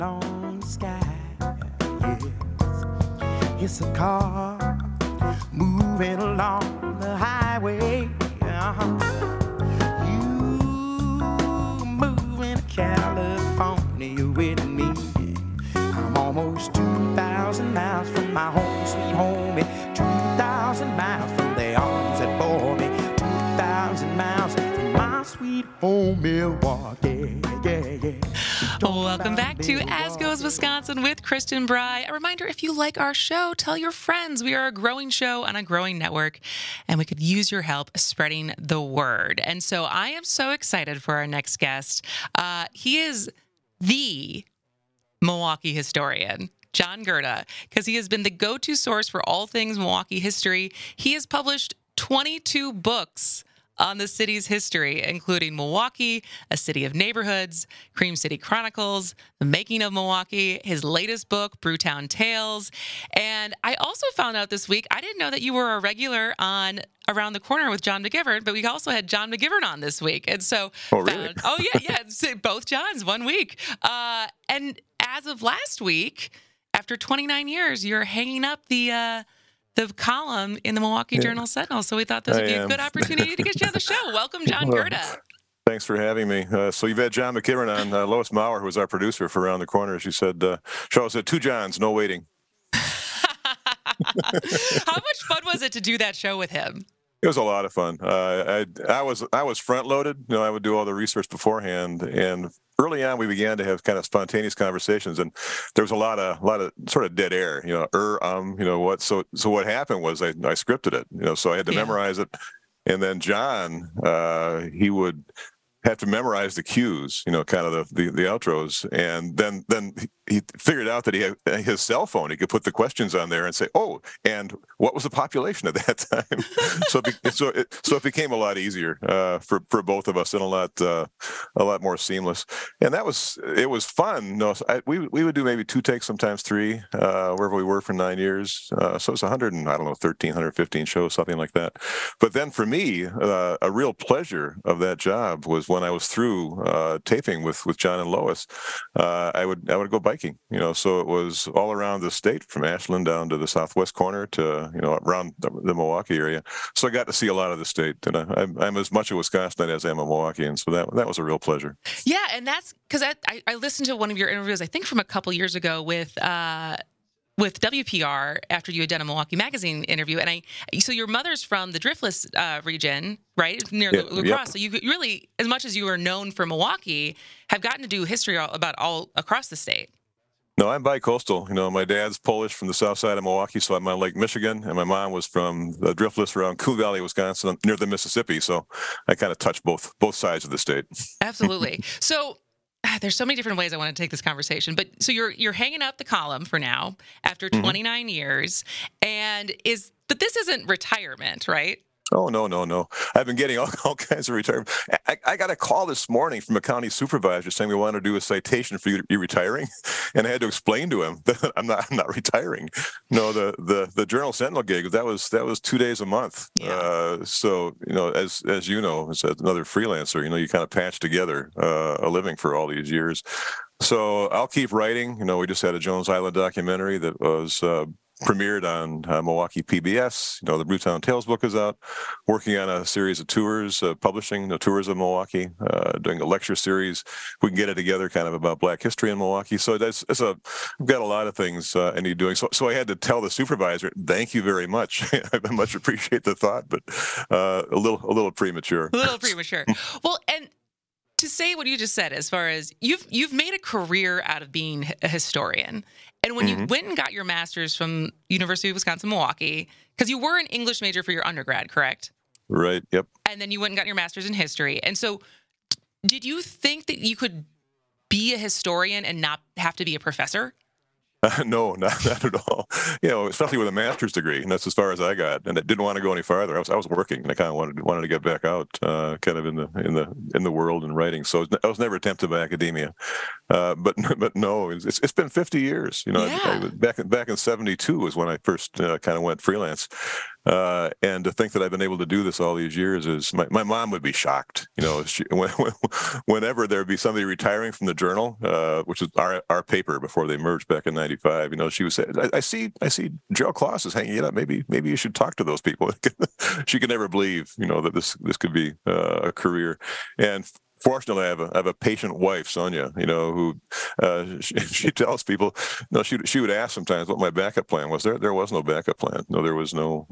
on the sky. Yes, it's a car moving along the highway. You moving to California with me. I'm almost 2,000 miles from my home, sweet home. 2,000 miles from the arms that bore me. 2,000 miles from my sweet home, Milwaukee. Welcome back to As Goes Wisconsin with Kristen Bry. A reminder, if you like our show, tell your friends. We are a growing show on a growing network, and we could use your help spreading the word. And so I am so excited for our next guest. He is the Milwaukee historian, John Gerda, because he has been the go-to source for all things Milwaukee history. He has published 22 books on the city's history, including Milwaukee, A City of Neighborhoods, Cream City Chronicles, The Making of Milwaukee, his latest book, Brewtown Tales. And I also found out this week, I didn't know that you were a regular on Around the Corner with John McGivern, but we also had John McGivern on this week. And so, really? Both Johns, 1 week. And as of last week, after 29 years, you're hanging up the column in the Milwaukee Journal Sentinel. So we thought this would be a good opportunity to get you on the show. Welcome, John Gerda. Thanks for having me. So you've had John McGivern on. Lois Maurer, who was our producer for Around the Corner, she said, show us 2 Johns, no waiting. How much fun was it to do that show with him? It was a lot of fun. I was front loaded. I would do all the research beforehand, and early on we began to have kind of spontaneous conversations, and there was a lot of sort of dead air. What. So what happened was I scripted it. So I had to memorize it, and then John he would have to memorize the cues, kind of the outros, and then he figured out that he had his cell phone. He could put the questions on there and say, "Oh, and what was the population at that time?" so it became a lot easier for both of us, and a lot more seamless. And it was fun. We would do maybe 2 takes, sometimes 3, wherever we were for 9 years. So it's 13, 115 shows, something like that. But then for me, a real pleasure of that job was when I was through taping with John and Lois. I would go biking. So it was all around the state, from Ashland down to the southwest corner to around the Milwaukee area. So I got to see a lot of the state, and I'm as much a Wisconsinite as I am a Milwaukeean. So that was a real pleasure. Yeah, and that's because I listened to one of your interviews, I think from a couple years ago with WPR after you had done a Milwaukee Magazine interview, and so your mother's from the Driftless region, right, near La Crosse. Yep. So you really, as much as you are known for Milwaukee, have gotten to do history about all across the state. No, I'm bi-coastal. My dad's Polish from the south side of Milwaukee, so I'm on Lake Michigan, and my mom was from the Driftless around Cool Valley, Wisconsin, near the Mississippi. So I kind of touch both sides of the state. Absolutely. So there's so many different ways I want to take this conversation, but so you're hanging up the column for now after 29 years, but this isn't retirement, right? Oh, no. I've been getting all kinds of retirement. I got a call this morning from a county supervisor saying we want to do a citation for you retiring. And I had to explain to him that I'm not retiring. No, the Journal Sentinel gig, that was 2 days a month. Yeah. So, as you know, as another freelancer, you kind of patch together a living for all these years. So I'll keep writing. We just had a Jones Island documentary that was premiered on Milwaukee PBS. The Brewtown Tales book is out. Working on a series of tours, publishing the tours of Milwaukee, doing a lecture series. We can get it together, kind of about Black history in Milwaukee. So I've got a lot of things I need doing. So I had to tell the supervisor, "Thank you very much. I much appreciate the thought, but a little premature." A little premature. Well, and to say what you just said, as far as you've made a career out of being a historian. And when you went and got your master's from University of Wisconsin-Milwaukee, because you were an English major for your undergrad, correct? Right, yep. And then you went and got your master's in history. And so did you think that you could be a historian and not have to be a professor? No, not at all. Especially with a master's degree, and that's as far as I got. And I didn't want to go any farther. I was working, and I kind of wanted to get back out, kind of in the world and writing. So I was never tempted by academia. But no, it's been 50 years. Yeah. Back in '72 was when I first kind of went freelance. And to think that I've been able to do this all these years is my mom would be shocked. Whenever there'd be somebody retiring from the Journal, which is our paper before they merged back in '95, she would say, I see Gerald Klaus is hanging it up. Maybe you should talk to those people. She could never believe, that this could be a career. And fortunately, I have a patient wife, Sonia, who she tells people, she would ask sometimes what my backup plan was. There was no backup plan. No, there was no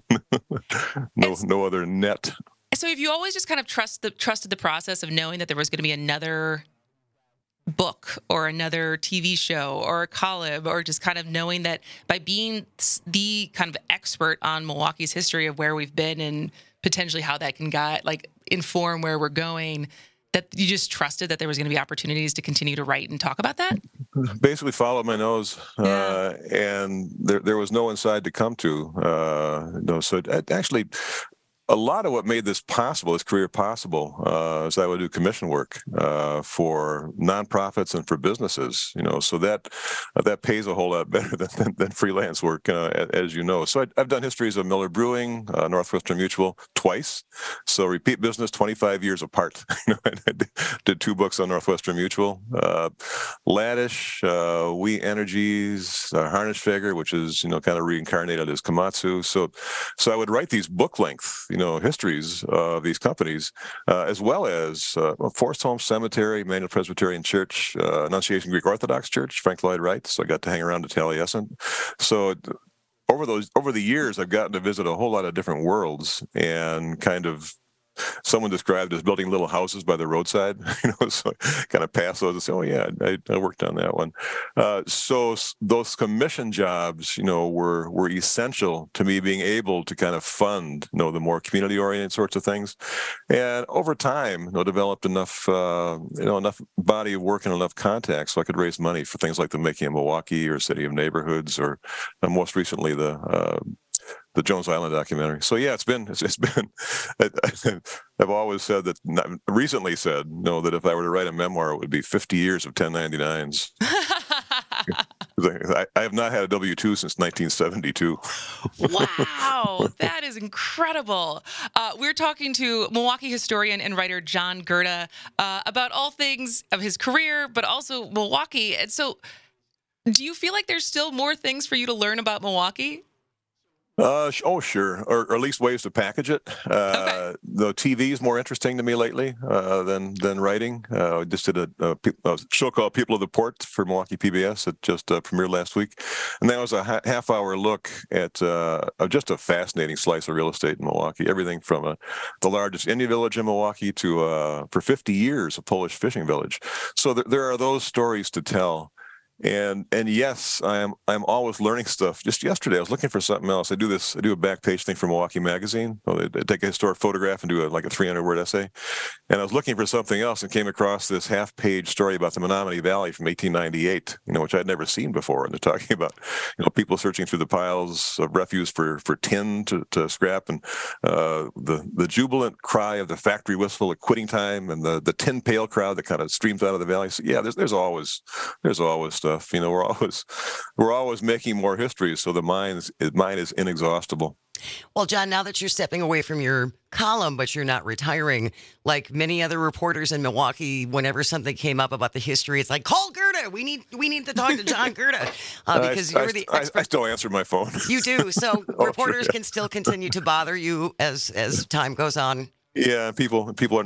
no other net. So have you always just kind of trusted the process of knowing that there was going to be another book or another TV show or a column, or just kind of knowing that by being the kind of expert on Milwaukee's history of where we've been and potentially how that can inform where we're going, that you just trusted that there was going to be opportunities to continue to write and talk about that? Basically followed my nose, and there was no inside to come to. So actually, a lot of what made this career possible, is I would do commission work for nonprofits and for businesses. So that pays a whole lot better than freelance work, as you know. So I've done histories of Miller Brewing, Northwestern Mutual twice. So repeat business, 25 years apart. I did 2 books on Northwestern Mutual, Laddish, We Energies, Harnischfeger, which is kind of reincarnated as Komatsu. So I would write these book length histories of these companies, as well as Forest Home Cemetery, Manual Presbyterian Church, Annunciation Greek Orthodox Church, Frank Lloyd Wright. So I got to hang around at Taliesin. So over the years, I've gotten to visit a whole lot of different worlds, and kind of someone described as building little houses by the roadside, so kind of pass those and say, oh yeah, I worked on that one. So those commission jobs, were essential to me being able to kind of fund, the more community oriented sorts of things. And over time, developed enough body of work and enough contacts so I could raise money for things like the Making of Milwaukee or City of Neighborhoods, or most recently the Jones Island documentary. So yeah, it's been. I've always said that. Recently said, that if I were to write a memoir, it would be 50 years of 1099s. I have not had a W-2 since 1972. Wow, that is incredible. We're talking to Milwaukee historian and writer John Gurda about all things of his career, but also Milwaukee. And so, do you feel like there's still more things for you to learn about Milwaukee? Sure, or at least ways to package it. Okay. The TV is more interesting to me lately than writing. I just did a show called People of the Port for Milwaukee PBS that just premiered last week, and that was a half-hour look at just a fascinating slice of real estate in Milwaukee. Everything from the largest Indian village in Milwaukee to for 50 years a Polish fishing village. So there are those stories to tell. And yes, I'm always learning stuff. Just yesterday, I was looking for something else. I do a back page thing for Milwaukee Magazine. They take a historic photograph and do a 300-word essay. And I was looking for something else and came across this half-page story about the Menominee Valley from 1898, which I'd never seen before. And they're talking about, people searching through the piles of refuse for tin to scrap, and the jubilant cry of the factory whistle at quitting time, and the tin pail crowd that kind of streams out of the valley. So yeah, there's always stuff. We're always making more history, so the mine is inexhaustible. Well, John, now that you're stepping away from your column, but you're not retiring, like many other reporters in Milwaukee, whenever something came up about the history, it's like, call Gurda. We need to talk to John Gurda because you're the expert. I still answer my phone. You do. So reporters can still continue to bother you as time goes on. Yeah, people are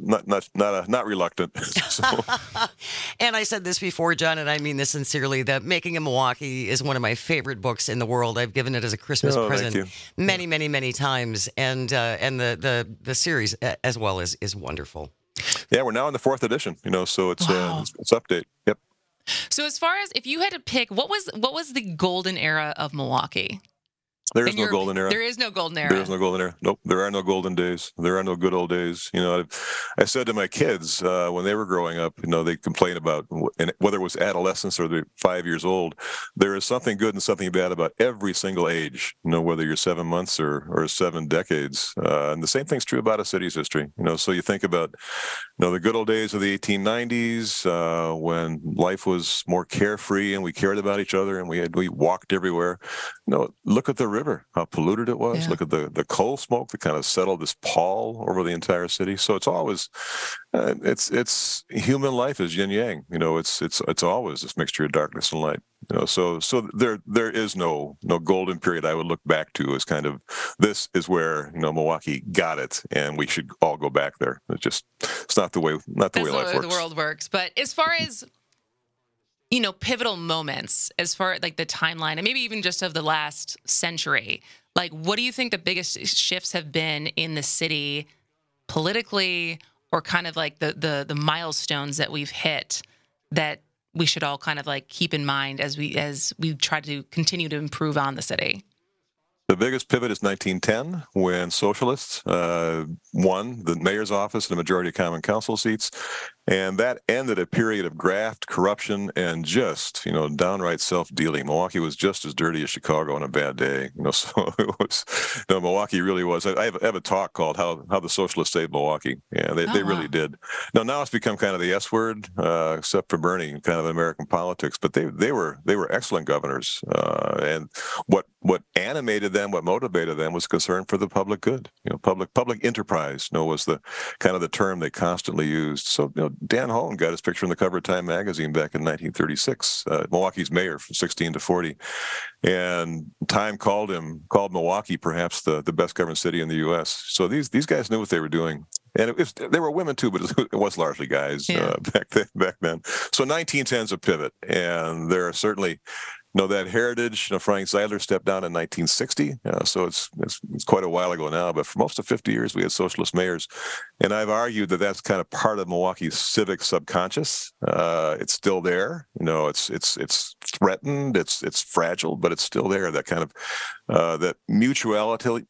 not reluctant. So. And I said this before, John, and I mean this sincerely, that Making of Milwaukee is one of my favorite books in the world. I've given it as a Christmas present many, many, many times, and the series as well is wonderful. Yeah, we're now in the 4th edition. So it's update. Yep. So as far as if you had to pick, what was the golden era of Milwaukee? There is no golden era. There is no golden era. There is no golden era. Nope. There are no golden days. There are no good old days. I said to my kids when they were growing up, they complain about whether it was adolescence or they're 5 years old. There is something good and something bad about every single age. Whether you're 7 months or 7 decades. And the same thing's true about a city's history. So you think about, the good old days of the 1890s when life was more carefree and we cared about each other and we walked everywhere. Look at the river. River, how polluted it was. Yeah. Look at the coal smoke that kind of settled this pall over the entire city. So it's always, it's human life is yin yang. It's always this mixture of darkness and light. So there is no golden period I would look back to as kind of, this is where Milwaukee got it, and we should all go back there. It's not the way life works. The world works. But as far as pivotal moments, as far as like the timeline, and maybe even just of the last century, like what do you think the biggest shifts have been in the city politically, or kind of like the milestones that we've hit that we should all kind of like keep in mind as we try to continue to improve on the city? The biggest pivot is 1910, when socialists won the mayor's office and a majority of common council seats. And that ended a period of graft, corruption, and just, downright self-dealing. Milwaukee was just as dirty as Chicago on a bad day. So it was, Milwaukee really was. I have a talk called How the Socialists Saved Milwaukee. Yeah, they really did. Now it's become kind of the S word, except for Bernie, kind of American politics. But they were excellent governors. And what animated them, what motivated them, was concern for the public good. Public enterprise, was the kind of the term they constantly used. So, Dan Hoan got his picture on the cover of Time magazine back in 1936, Milwaukee's mayor from 16 to 40. And Time called Milwaukee perhaps the best governed city in the U.S. So these guys knew what they were doing. And there were women too, but it was largely guys back then. So 1910's a pivot, and there are certainly that heritage. Frank Zeidler stepped down in 1960, so it's quite a while ago now. But for most of 50 years, we had socialist mayors, and I've argued that that's kind of part of Milwaukee's civic subconscious. It's still there. It's threatened. It's fragile, but it's still there. That kind of that mutualism,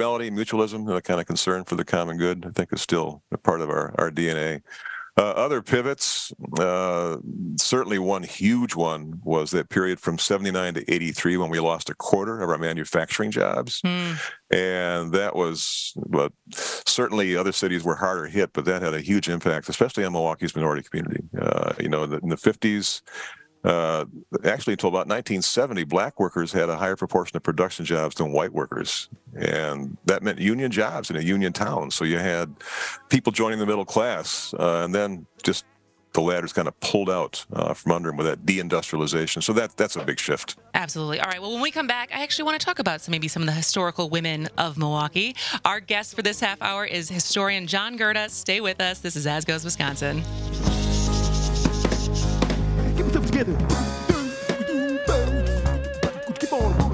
the kind of concern for the common good, I think, is still a part of our DNA. Other pivots, certainly one huge one was that period from 79 to 83, when we lost a quarter of our manufacturing jobs. And that was, but certainly other cities were harder hit, but that had a huge impact, especially on Milwaukee's minority community. In the 50s, actually until about 1970, black workers had a higher proportion of production jobs than white workers. And that meant union jobs in a union town. So you had people joining the middle class, and then just the ladder's kind of pulled out from under them with that deindustrialization. So that's a big shift. Absolutely. All right. Well, when we come back, I actually want to talk about some of the historical women of Milwaukee. Our guest for this half hour is historian John Gerda. Stay with us. This is As Goes Wisconsin. Get myself together. Keep on.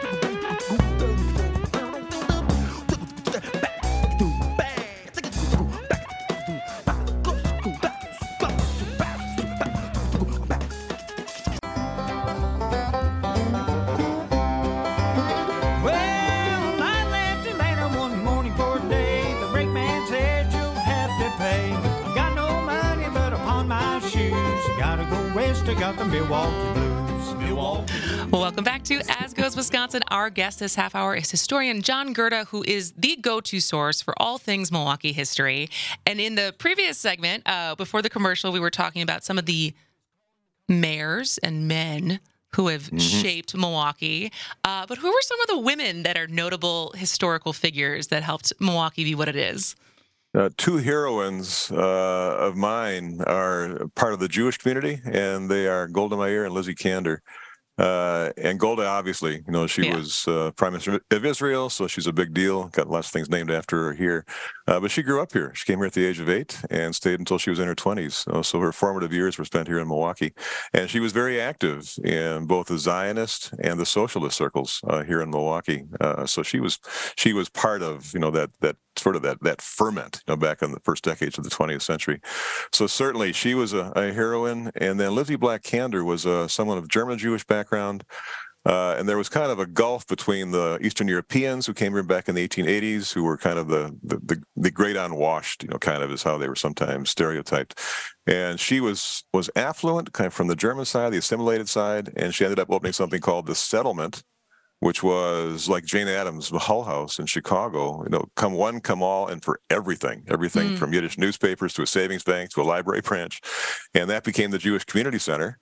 Got the Milwaukee Blues. Milwaukee. Well, welcome back to As Goes Wisconsin. Our guest this half hour is historian John Gerda, who is the go-to source for all things Milwaukee history. And in the previous segment, before the commercial, we were talking about some of the mayors and men who have shaped Milwaukee. But who were some of the women that are notable historical figures that helped Milwaukee be what it is? Two heroines of mine are part of the Jewish community, and they are Golda Meir and Lizzie Kander. And Golda, obviously, she was Prime Minister of Israel, so she's a big deal. Got lots of things named after her here. But she grew up here. She came here at the age of 8 and stayed until she was in her 20s. So her formative years were spent here in Milwaukee. And she was very active in both the Zionist and the socialist circles here in Milwaukee. So she was part of, that sort of that ferment, back in the first decades of the 20th century. So certainly she was a heroine. And then Lizzie Black Kander was someone of German Jewish background. And there was kind of a gulf between the Eastern Europeans who came here back in the 1880s, who were kind of the great unwashed, kind of is how they were sometimes stereotyped. And she was affluent, kind of from the German side, the assimilated side, and she ended up opening something called the Settlement, which was like Jane Addams' Hull House in Chicago, come one, come all, and for everything from Yiddish newspapers to a savings bank to a library branch. And that became the Jewish Community Center.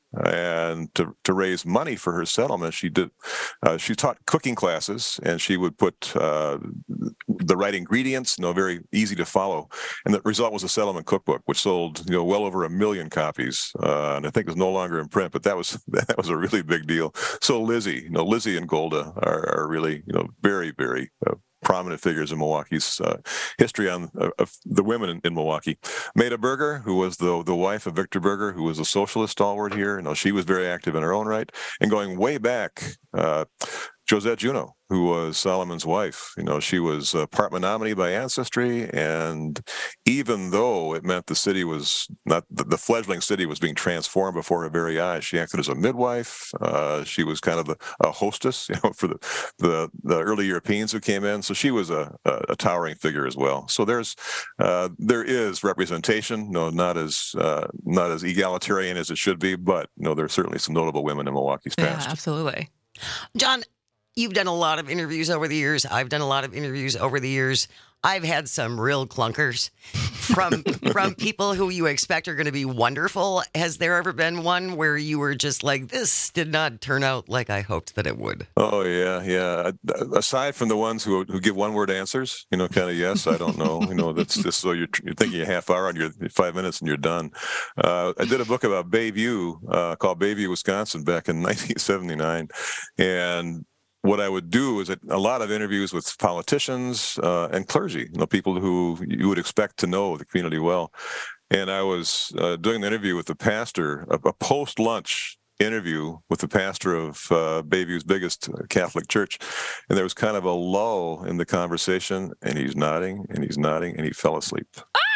And to raise money for her settlement, she taught cooking classes, and she would put the right ingredients, very easy to follow. And the result was a settlement cookbook, which sold well over 1 million copies, and I think is no longer in print. But that was a really big deal. So Lizzie and Golda are really very, very prominent figures in Milwaukee's history on the women in Milwaukee. Maida Berger, who was the wife of Victor Berger, who was a socialist stalwart here, she was very active in her own right. And going way back, Josette Juneau, who was Solomon's wife. She was part Menominee by ancestry, and even though it meant the city was not the fledgling city was being transformed before her very eyes, she acted as a midwife. She was kind of a hostess, for the early Europeans who came in. So she was a towering figure as well. So there is representation, not as egalitarian as it should be, but there's certainly some notable women in Milwaukee's past. Yeah, absolutely. John, you've done a lot of interviews over the years. I've done a lot of interviews over the years. I've had some real clunkers from people who you expect are going to be wonderful. Has there ever been one where you were just like, this did not turn out like I hoped that it would? Oh, yeah. Aside from the ones who give one-word answers, kind of yes, I don't know. That's just so you're thinking a half hour and you're 5 minutes and you're done. I did a book about Bayview called Bayview, Wisconsin back in 1979. And what I would do is a lot of interviews with politicians and clergy, people who you would expect to know the community well. And I was doing the interview with the pastor, a post-lunch interview with the pastor of Bayview's biggest Catholic church. And there was kind of a lull in the conversation, and he's nodding, and he's nodding, and he fell asleep.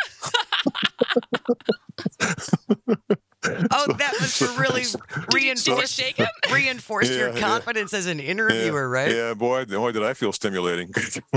Oh, that was to really reinforce your confidence as an interviewer, right? Yeah, boy, did I feel stimulating.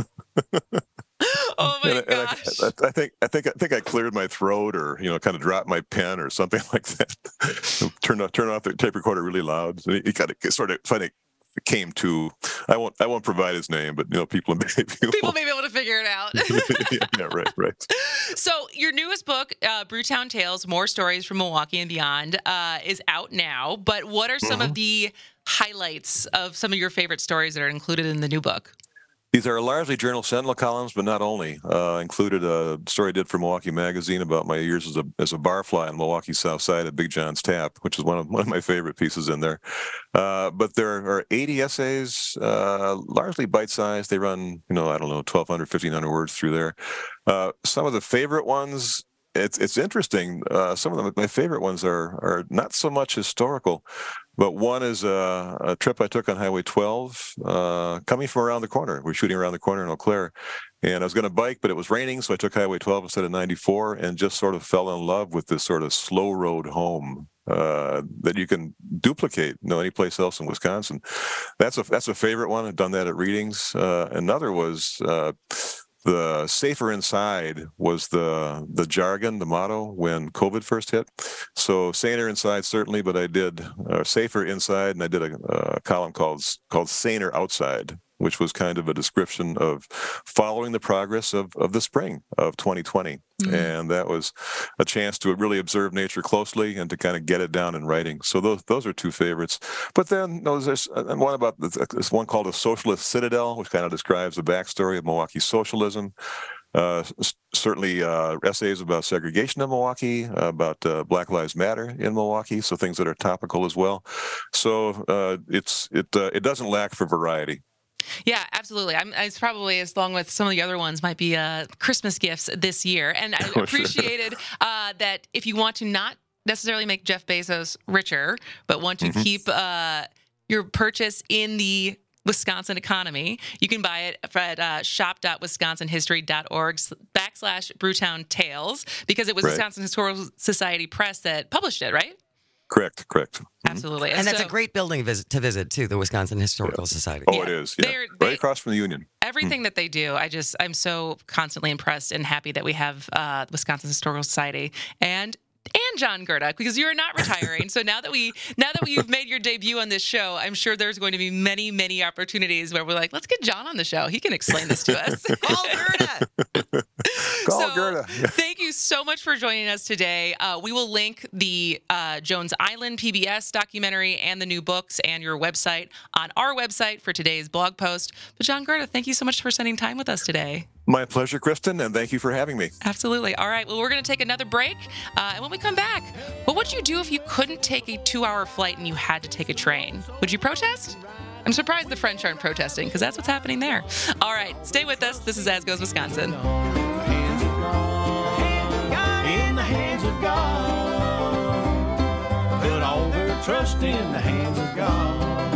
Oh my gosh! I think I cleared my throat, or kind of dropped my pen, or something like that. Turn off the tape recorder really loud. So he kind of sort of funny. Came to, I won't provide his name, but people in Bayview. People may be able to figure it out. yeah, right. So your newest book, Brewtown Tales: More Stories from Milwaukee and Beyond, is out now. But what are some of the highlights of some of your favorite stories that are included in the new book? These are largely Journal Sentinel columns, but not only. Included a story I did for Milwaukee Magazine about my years as a barfly on Milwaukee's South Side at Big John's Tap, which is one of my favorite pieces in there. But there are 80 essays, largely bite-sized. They run, 1,200, 1,500 words through there. Some of the favorite ones, it's interesting. Some of my favorite ones are not so much historical, but one is a trip I took on Highway 12 coming from around the corner. We're shooting around the corner in Eau Claire, and I was going to bike, but it was raining, so I took Highway 12 instead of 94, and just sort of fell in love with this sort of slow road home that you can duplicate any place else in Wisconsin. That's a favorite one. I've done that at readings. Another was the safer inside was the jargon, the motto when COVID first hit. So saner inside, certainly, but I did safer inside, and I did a column called Saner Outside, which was kind of a description of following the progress of the spring of 2020. Mm-hmm. And that was a chance to really observe nature closely and to kind of get it down in writing. So those are two favorites. But then there's one about this one called A Socialist Citadel, which kind of describes the backstory of Milwaukee socialism. Certainly essays about segregation in Milwaukee, about Black Lives Matter in Milwaukee, so things that are topical as well. So it doesn't lack for variety. Yeah, absolutely. It's probably, as long with some of the other ones, might be Christmas gifts this year. And I appreciated that if you want to not necessarily make Jeff Bezos richer, but want to keep your purchase in the Wisconsin economy, you can buy it at shop.wisconsinhistory.org/Brewtown Tales, because it was Wisconsin Historical Society Press that published it, right? Correct. Absolutely. And that's a great building to visit, too, the Wisconsin Historical Society. Oh, it is. Yeah. Right across from the Union. Everything that they do, I'm so constantly impressed and happy that we have the Wisconsin Historical Society and John Gerda, because you're not retiring. So now that you've made your debut on this show, I'm sure there's going to be many, many opportunities where we're like, let's get John on the show. He can explain this to us. Call Gerda. Call Gerda. Thank you so much for joining us today. We will link the Jones Island PBS documentary and the new books and your website on our website for today's blog post. But John Gerda, thank you so much for spending time with us today. My pleasure, Kristen, and thank you for having me. Absolutely. All right. Well, we're going to take another break. And when we come back, what would you do if you couldn't take a 2-hour flight and you had to take a train? Would you protest? I'm surprised the French aren't protesting because that's what's happening there. All right. Stay with us. This is As Goes Wisconsin. In the hands of God. Put all their trust in the hands of God.